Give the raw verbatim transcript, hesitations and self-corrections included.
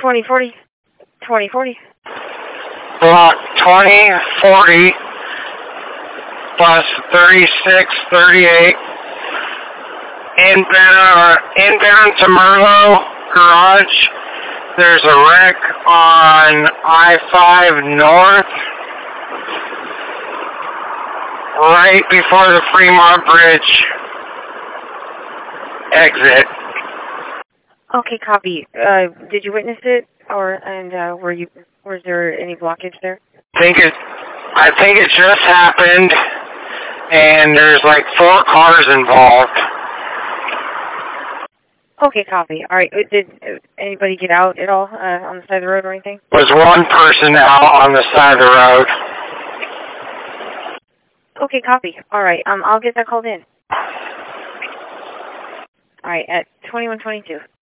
twenty forty. twenty forty. Block twenty forty, bus thirty-six thirty-eight, inbound, inbound to Merlo Garage. There's a wreck on I five North, right before the Fremont Bridge exit. Okay, copy. Uh, did you witness it, or and uh, were you? Was there any blockage there? I think it. I think it just happened, and there's like four cars involved. Okay, copy. All right. Did anybody get out at all uh, on the side of the road or anything? Was one person out on the side of the road. Okay, copy. All right. Um, I'll get that called in. All right, at twenty-one twenty-two.